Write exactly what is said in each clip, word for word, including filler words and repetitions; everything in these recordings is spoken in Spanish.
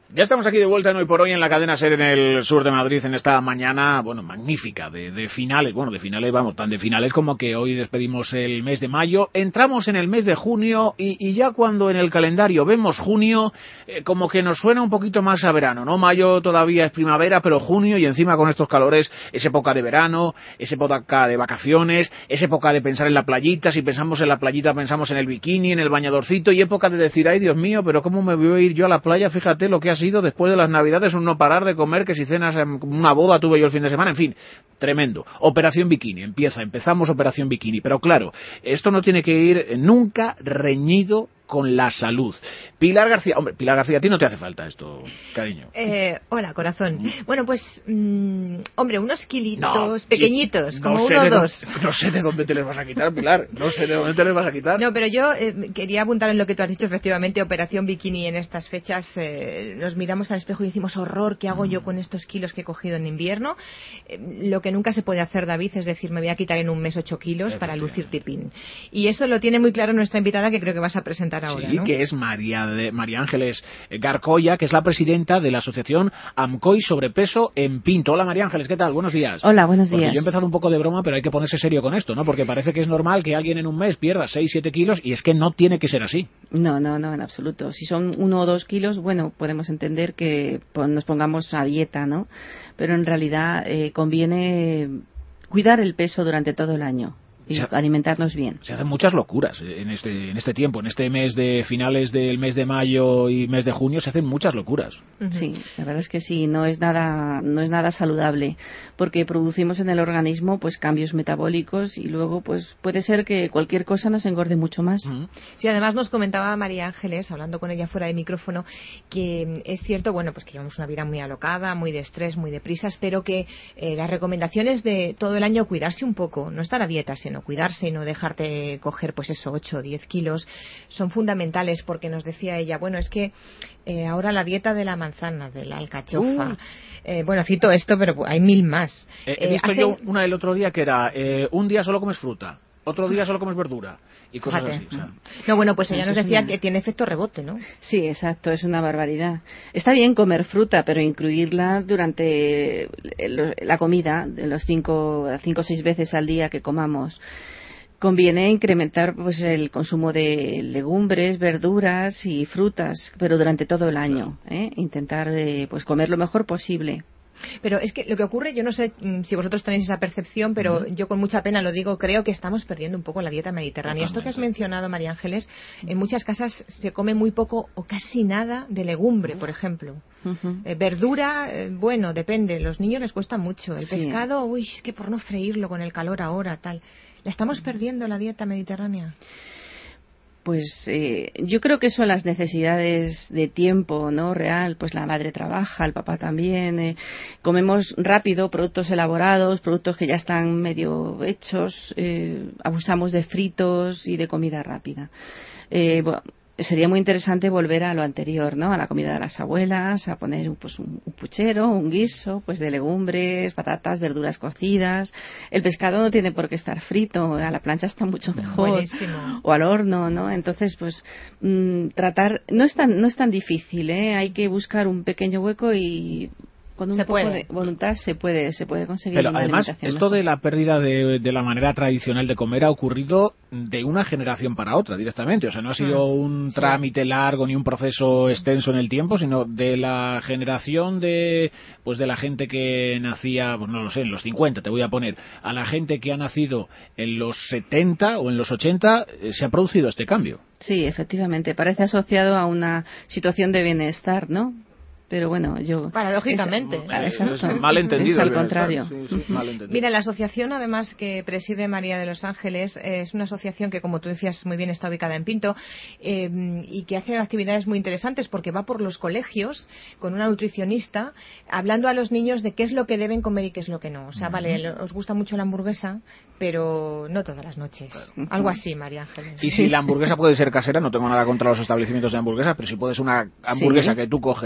Ya estamos aquí de vuelta en Hoy por Hoy en la cadena SER en el sur de Madrid en esta mañana, bueno, magnífica, de, de finales, bueno, de finales, vamos, tan de finales como que hoy despedimos el mes de mayo, entramos en el mes de junio y, y ya cuando en el calendario vemos junio, eh, como que nos suena un poquito más a verano, ¿no? Mayo todavía es primavera, pero junio y encima con estos calores es época de verano, es época de vacaciones, es época de pensar en la playita, si pensamos en la playita pensamos en el bikini, en el bañadorcito y época de decir, ay Dios mío, pero ¿cómo me voy a ir yo a la playa? Fíjate lo que ha sido después de las navidades un no parar de comer, que si cenas, una boda tuve yo el fin de semana, en fin, tremendo. Operación Bikini, empieza, empezamos Operación Bikini, pero claro, esto no tiene que ir nunca reñido con la salud. Pilar García, hombre, Pilar García, a ti no te hace falta esto, cariño. Eh, hola, corazón. Bueno, pues, mmm, hombre, unos kilitos no, pequeñitos, sí, como no uno o dos. Dónde, no sé de dónde te les vas a quitar, Pilar, no sé de dónde te les vas a quitar. No, pero yo eh, quería apuntar en lo que tú has dicho, efectivamente, Operación Bikini en estas fechas, eh, nos miramos al espejo y decimos, horror, ¿qué hago yo con estos kilos que he cogido en invierno? Eh, lo que nunca se puede hacer, David, es decir, me voy a quitar en un mes ocho kilos para lucir tipín. Y eso lo tiene muy claro nuestra invitada, que creo que vas a presentar ahora, sí, ¿no? Que es María, de, María Ángeles Garcoya, que es la presidenta de la asociación AMCOI Sobrepeso en Pinto. Hola María Ángeles, ¿qué tal? Buenos días. Hola, buenos días. Porque yo he empezado un poco de broma, pero hay que ponerse serio con esto, ¿no? Porque parece que es normal que alguien en un mes pierda seis, siete kilos y es que no tiene que ser así. No, no, no, en absoluto. Si son uno o dos kilos, bueno, podemos entender que nos pongamos a dieta, ¿no? Pero en realidad eh, conviene cuidar el peso durante todo el año. Y se, alimentarnos bien. Se hacen muchas locuras en este en este tiempo, en este mes de finales del mes de mayo y mes de junio se hacen muchas locuras. Uh-huh. Sí, la verdad es que sí, no es nada no es nada saludable, porque producimos en el organismo pues cambios metabólicos y luego pues puede ser que cualquier cosa nos engorde mucho más. Uh-huh. Sí, además nos comentaba María Ángeles, hablando con ella fuera de micrófono, que es cierto, bueno, pues que llevamos una vida muy alocada, muy de estrés, muy de prisas, pero que eh, las recomendaciones de todo el año cuidarse un poco, no estar a dieta, sino cuidarse y no dejarte coger pues eso, ocho o diez kilos, son fundamentales porque nos decía ella, bueno, es que eh, ahora la dieta de la manzana, de la alcachofa, uh. eh, bueno, cito esto, pero hay mil más. Eh, he visto eh, hacen... yo una del otro día que era, eh, un día solo comes fruta, otro día solo comes verdura y cosas Fíjate. así. O sea. No, bueno, pues ella nos decía que tiene efecto rebote, ¿no? Sí, exacto, es una barbaridad. Está bien comer fruta, pero incluirla durante la comida, de los cinco, cinco o seis veces al día que comamos. Conviene incrementar pues el consumo de legumbres, verduras y frutas, pero durante todo el año, ¿eh? Intentar eh, pues comer lo mejor posible. Pero es que lo que ocurre, yo no sé si vosotros tenéis esa percepción, pero uh-huh. yo con mucha pena lo digo, creo que estamos perdiendo un poco la dieta mediterránea. Totalmente. Esto que has mencionado, María Ángeles, en muchas casas se come muy poco o casi nada de legumbre, por ejemplo. Uh-huh. Eh, verdura, eh, bueno, depende, los niños les cuesta mucho. El sí. pescado, uy, es que por no freírlo con el calor ahora, tal. ¿La estamos perdiendo la dieta mediterránea? Pues eh, yo creo que son las necesidades de tiempo, ¿no? Real, pues la madre trabaja, el papá también, eh, comemos rápido productos elaborados, productos que ya están medio hechos, eh, abusamos de fritos y de comida rápida. Eh, bueno, sería muy interesante volver a lo anterior, ¿no? A la comida de las abuelas, a poner pues un, un puchero, un guiso, pues de legumbres, patatas, verduras cocidas. El pescado no tiene por qué estar frito, a la plancha está mucho mejor. Buenísimo. O al horno, ¿no? Entonces, pues mmm, tratar no es tan no es tan difícil, ¿eh? Hay que buscar un pequeño hueco y con un se poco puede. de voluntad se puede se puede conseguir Pero una además alimentación esto mejor. de la pérdida de, de la manera tradicional de comer ha ocurrido de una generación para otra directamente, o sea, no ha sido un sí. trámite largo ni un proceso extenso en el tiempo, sino de la generación de pues de la gente que nacía, pues no lo sé, en los cincuenta te voy a poner, a la gente que ha nacido en los setenta o en los ochenta, eh, se ha producido este cambio. Sí, efectivamente, parece asociado a una situación de bienestar, ¿no? Pero bueno, yo... Paradójicamente. Es, es, es mal entendido. Es al contrario. Sí, sí, uh-huh. mal entendido. Mira, la asociación, además, que preside María de los Ángeles, eh, es una asociación que, como tú decías muy bien, está ubicada en Pinto eh, y que hace actividades muy interesantes porque va por los colegios con una nutricionista hablando a los niños de qué es lo que deben comer y qué es lo que no. O sea, uh-huh. vale, os gusta mucho la hamburguesa, pero no todas las noches. Uh-huh. Algo así, María Ángeles. Y si la hamburguesa puede ser casera, no tengo nada contra los establecimientos de hamburguesas, pero si puedes una hamburguesa sí. que tú coges, vas a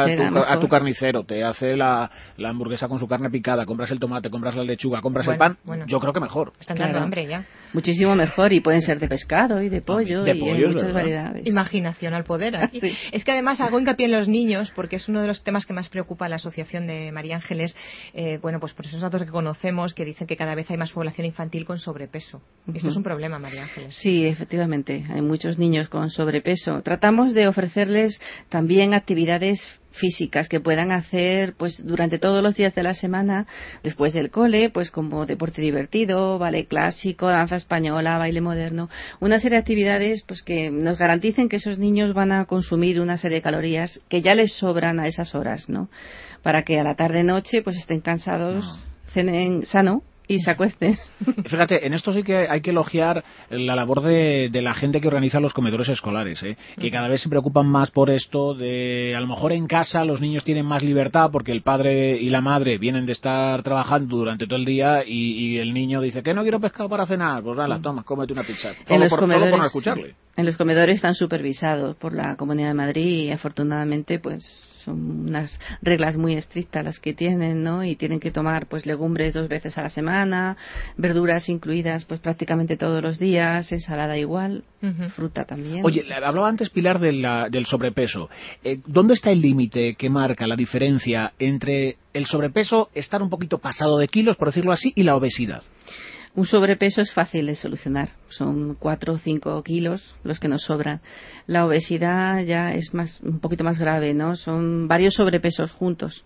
a, será tu, a tu carnicero, te hace la, la hamburguesa con su carne picada, compras el tomate, compras la lechuga, compras bueno, el pan, bueno. yo creo que mejor. Están Claro. dando hambre ya. Muchísimo mejor, y pueden ser de pescado y de pollo, De y pollo, hay muchas ¿verdad? variedades. Imaginación al poder. Aquí. Sí. Es que además hago hincapié en los niños porque es uno de los temas que más preocupa a la asociación de María Ángeles. Eh, bueno, pues por esos datos que conocemos que dicen que cada vez hay más población infantil con sobrepeso. Uh-huh. Esto es un problema, María Ángeles. Sí, efectivamente, hay muchos niños con sobrepeso. Tratamos de ofrecerles también actividades físicas que puedan hacer pues durante todos los días de la semana después del cole, pues como deporte divertido, ballet clásico, danza española, baile moderno, una serie de actividades pues que nos garanticen que esos niños van a consumir una serie de calorías que ya les sobran a esas horas, ¿no? Para que a la tarde noche pues estén cansados, no. cenen sano y se acuesten. Fíjate, en esto sí que hay que elogiar la labor de, de la gente que organiza los comedores escolares, ¿eh? Que cada vez se preocupan más por esto de, a lo mejor en casa los niños tienen más libertad porque el padre y la madre vienen de estar trabajando durante todo el día y, y el niño dice que no quiero pescado para cenar, pues nada, toma, cómete una pizza. Solo, En los por, comedores, solo por no escucharle. En los comedores están supervisados por la Comunidad de Madrid y afortunadamente pues son unas reglas muy estrictas las que tienen, ¿no? Y tienen que tomar pues legumbres dos veces a la semana, verduras incluidas pues prácticamente todos los días, ensalada igual, uh-huh. fruta también. Oye, hablaba antes Pilar de la, del sobrepeso. Eh, ¿Dónde está el límite que marca la diferencia entre el sobrepeso, estar un poquito pasado de kilos, por decirlo así, y la obesidad? Un sobrepeso es fácil de solucionar, son cuatro o cinco kilos los que nos sobran. La obesidad ya es más un poquito más grave, ¿no? Son varios sobrepesos juntos.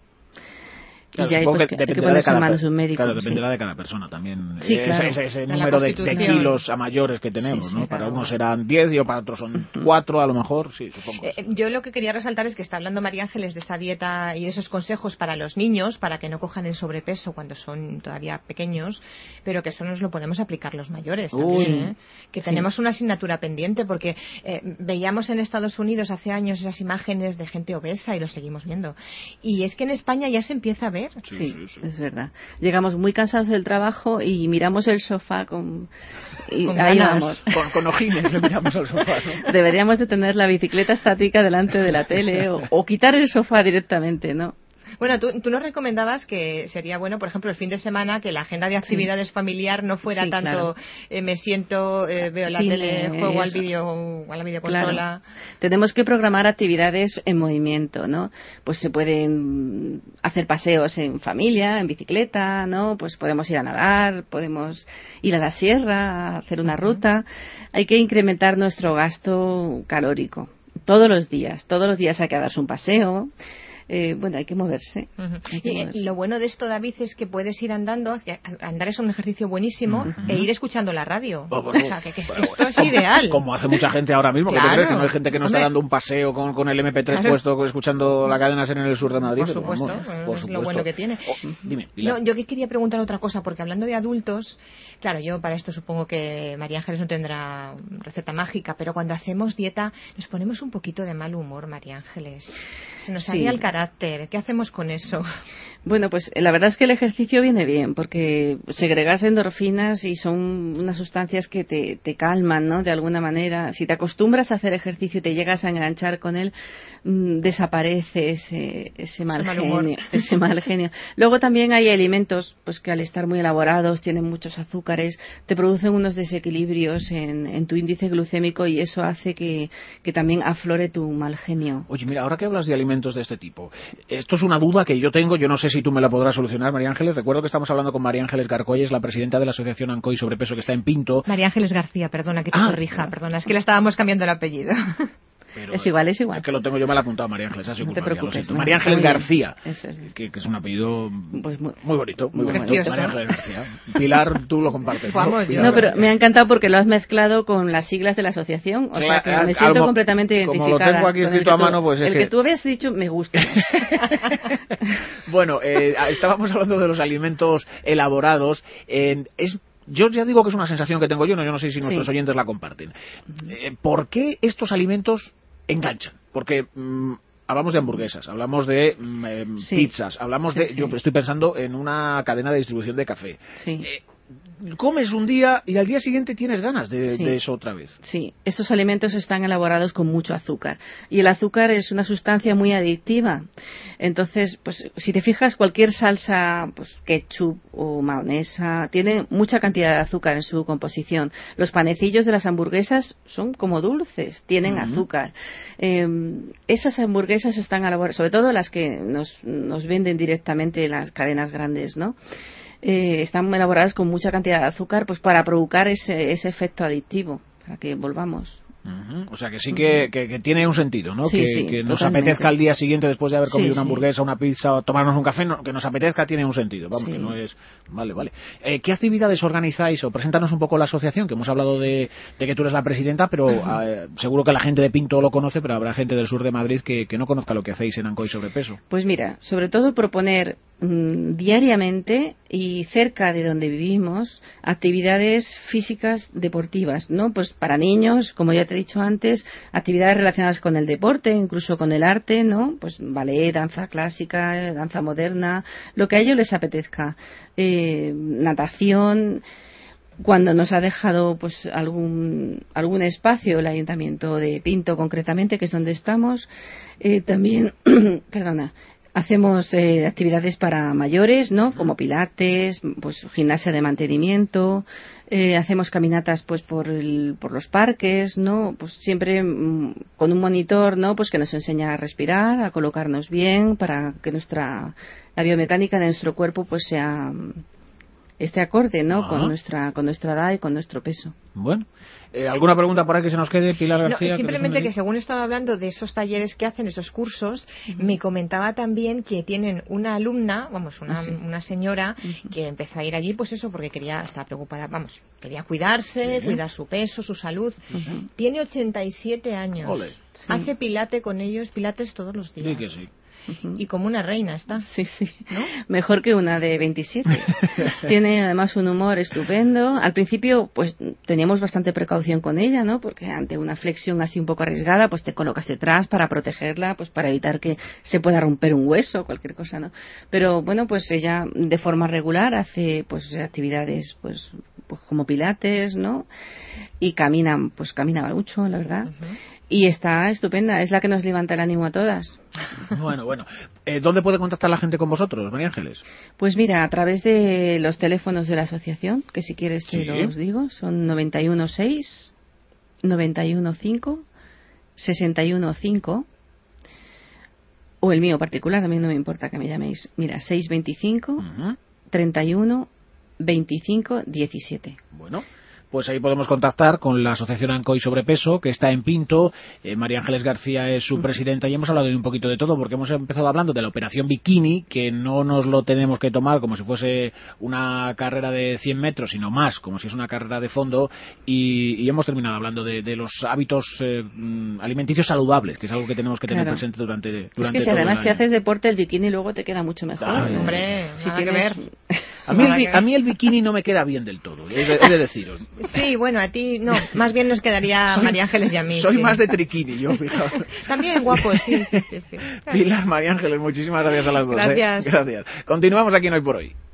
Claro, y ya hay, pues, que, que ponerse en manos de un médico. Claro, dependerá sí. de cada persona también. Sí, claro. Ese, ese de número de, de kilos a mayores que tenemos, sí, ¿no? sí, Para claro. unos serán diez y para otros son cuatro, a lo mejor, sí, supongo. Eh, yo lo que quería resaltar es que está hablando María Ángeles de esa dieta y de esos consejos para los niños, para que no cojan el sobrepeso cuando son todavía pequeños, pero que eso nos lo podemos aplicar los mayores también, Uy, ¿eh? Que sí. tenemos una asignatura pendiente, porque eh, veíamos en Estados Unidos hace años esas imágenes de gente obesa y lo seguimos viendo. Y es que en España ya se empieza a ver. Sí, sí. sí, sí. Es verdad. Llegamos muy cansados del trabajo y miramos el sofá con... Y con ahí ganas. vamos. Con, con ojines le miramos al sofá, ¿no? Deberíamos de tener la bicicleta estática delante de la tele o, o quitar el sofá directamente, ¿no? Bueno, tú, tú nos recomendabas que sería bueno, por ejemplo, el fin de semana, que la agenda de actividades sí. familiar no fuera sí, tanto claro. eh, me siento, eh, veo la Cine, tele, juego al eso. vídeo, a la videoconsola. Claro. Tenemos que programar actividades en movimiento, ¿no? Pues se pueden hacer paseos en familia, en bicicleta, ¿no? Pues podemos ir a nadar, podemos ir a la sierra, a hacer una uh-huh. ruta. Hay que incrementar nuestro gasto calórico todos los días. Todos los días hay que darse un paseo. Eh, bueno, hay que moverse. Uh-huh. hay que y, moverse. y lo bueno de esto, David, es que puedes ir andando, andar es un ejercicio buenísimo, uh-huh. e ir escuchando la radio. Oh, bueno, o sea, que, que bueno, esto bueno, es como, ideal. Como hace mucha gente ahora mismo, claro. que te crees que no hay gente que no Hombre. está dando un paseo con, con el eme pe tres claro. puesto, escuchando la cadena SER en el sur de Madrid. Por supuesto, pero, vamos, es por lo supuesto. bueno que tiene. Oh, dime, Pilar. No, yo que quería preguntar otra cosa, porque hablando de adultos, claro, yo para esto supongo que María Ángeles no tendrá receta mágica, pero cuando hacemos dieta nos ponemos un poquito de mal humor, María Ángeles. Se nos salía sí. el carácter. ¿Qué hacemos con eso? Bueno, pues la verdad es que el ejercicio viene bien, porque segregas endorfinas y son unas sustancias que te, te calman, ¿no? De alguna manera. Si te acostumbras a hacer ejercicio y te llegas a enganchar con él, mmm, desaparece ese, ese mal, ese mal genio. humor. Ese mal genio. Luego también hay alimentos pues que al estar muy elaborados, tienen muchos azúcares, te producen unos desequilibrios en, en tu índice glucémico y eso hace que, que también aflore tu mal genio. Oye, mira, ahora que hablas de alimentos de este tipo, esto es una duda que yo tengo, yo no sé si tú me la podrás solucionar, María Ángeles. Recuerdo que estamos hablando con María Ángeles Garcolles, la presidenta de la Asociación ANCOI Sobrepeso, que está en Pinto. María Ángeles García, perdona que te ah, corrija, no. perdona, es que le estábamos cambiando el apellido. Pero, es igual, es igual. Es que lo tengo yo mal apuntado, María Ángeles. Así no te preocupes. No, María Ángeles García, Eso es. que, que es un apellido pues muy, muy bonito, muy, muy bonito. bonito. María Ángeles García. Pilar, tú lo compartes. Vamos, ¿no? Pilar, no, pero me ha encantado porque lo has mezclado con las siglas de la asociación, o sea que me siento Algo, completamente identificada. Como lo tengo aquí escrito a mano, pues es el que... que tú habías dicho me gusta. Bueno, eh, estábamos hablando de los alimentos elaborados. Eh, es Yo ya digo que es una sensación que tengo yo, no, yo no sé si nuestros sí. oyentes la comparten. Eh, ¿Por qué estos alimentos enganchan? Porque mmm, hablamos de hamburguesas, hablamos de mmm, sí. pizzas, hablamos sí, de... Sí. Yo estoy pensando en una cadena de distribución de café. Sí. Eh, comes un día y al día siguiente tienes ganas de, Sí. de eso otra vez. Sí, estos alimentos están elaborados con mucho azúcar y el azúcar es una sustancia muy adictiva. Entonces, pues si te fijas, cualquier salsa, pues ketchup o mayonesa, tiene mucha cantidad de azúcar en su composición. Los panecillos de las hamburguesas son como dulces, tienen Uh-huh. azúcar. Eh, esas hamburguesas están elaboradas, sobre todo las que nos, nos venden directamente las cadenas grandes, ¿no? Eh, están elaboradas con mucha cantidad de azúcar, pues para provocar ese, ese efecto adictivo, para que volvamos. Uh-huh. O sea que sí que, que, que tiene un sentido, ¿no? Sí, que, sí, que nos totalmente. apetezca al día siguiente, después de haber comido Sí, una sí. hamburguesa, una pizza o tomarnos un café, no, que nos apetezca tiene un sentido. Vamos, Sí. que no es... Vale, vale. Eh, ¿Qué actividades organizáis? O preséntanos un poco la asociación, que hemos hablado de, de que tú eres la presidenta, pero uh-huh. eh, seguro que la gente de Pinto lo conoce, pero habrá gente del sur de Madrid que, que no conozca lo que hacéis en Ancoy Sobrepeso. Pues mira, sobre todo proponer mmm, diariamente y cerca de donde vivimos actividades físicas deportivas, ¿no? Pues para niños, como ya te he dicho antes, actividades relacionadas con el deporte, incluso con el arte, ¿no? Pues ballet, danza clásica, danza moderna, lo que a ellos les apetezca. Eh, natación. Cuando nos ha dejado pues algún algún espacio el Ayuntamiento de Pinto concretamente, que es donde estamos, eh, también, perdona, hacemos eh, actividades para mayores, ¿no? Como pilates, pues gimnasia de mantenimiento, eh, hacemos caminatas pues por el, por los parques, ¿no? Pues siempre mm, con un monitor, ¿no? Pues que nos enseña a respirar, a colocarnos bien para que nuestra la biomecánica de nuestro cuerpo pues sea esté acorde, ¿no? Ajá. Con nuestra con nuestra edad y con nuestro peso. Bueno, eh, ¿alguna pregunta por ahí que se nos quede, Pilar García? No, simplemente que que según estaba hablando de esos talleres que hacen, esos cursos, uh-huh. me comentaba también que tienen una alumna, vamos, una, sí. una señora uh-huh. que empezó a ir allí, pues eso, porque quería, estaba preocupada, vamos, quería cuidarse, sí. cuidar su peso, su salud. Uh-huh. Tiene ochenta y siete años. Ole. Sí. Hace pilate con ellos, pilates todos los días. Sí que sí. Uh-huh. Y como una reina está. Sí, sí. ¿No? Mejor que una de veintisiete. Tiene además un humor estupendo. Al principio, pues teníamos bastante precaución con ella, ¿no? Porque ante una flexión así un poco arriesgada, pues te colocas detrás para protegerla, pues para evitar que se pueda romper un hueso o cualquier cosa, ¿no? Pero bueno, pues ella de forma regular hace pues actividades pues, pues como pilates, ¿no? Y camina, pues camina mucho, la verdad. Uh-huh. Y está estupenda, es la que nos levanta el ánimo a todas. Bueno, bueno. Eh, ¿Dónde puede contactar la gente con vosotros, María Ángeles? Pues mira, a través de los teléfonos de la asociación, que si quieres te sí. los digo, son noventa y uno seis, noventa y uno cinco, sesenta y uno cinco, o el mío particular, a mí no me importa que me llaméis. Mira, seiscientos veinticinco, uh-huh. treinta y uno, veinticinco, diecisiete. Bueno. Pues ahí podemos contactar con la Asociación Ancoy Sobrepeso, que está en Pinto. Eh, María Ángeles García es su presidenta y hemos hablado de un poquito de todo, porque hemos empezado hablando de la operación Bikini, que no nos lo tenemos que tomar como si fuese una carrera de cien metros, sino más, como si es una carrera de fondo, y, y hemos terminado hablando de, de los hábitos eh, alimenticios saludables, que es algo que tenemos que tener claro. presente durante, durante es que si todo además el si año. haces deporte, el bikini luego te queda mucho mejor. Ay, ¿no? Hombre, si nada tienes... que ver. A mí, el, a mí el bikini no me queda bien del todo, he de, he de deciros. Sí, bueno, a ti no, más bien nos quedaría soy, María Ángeles y a mí. Soy sí. más de triquini, yo, fijaos. También guapo, sí, sí, sí, sí. Pilar, María Ángeles, muchísimas gracias a las dos. Gracias. ¿eh? Gracias. Continuamos aquí en Hoy por Hoy.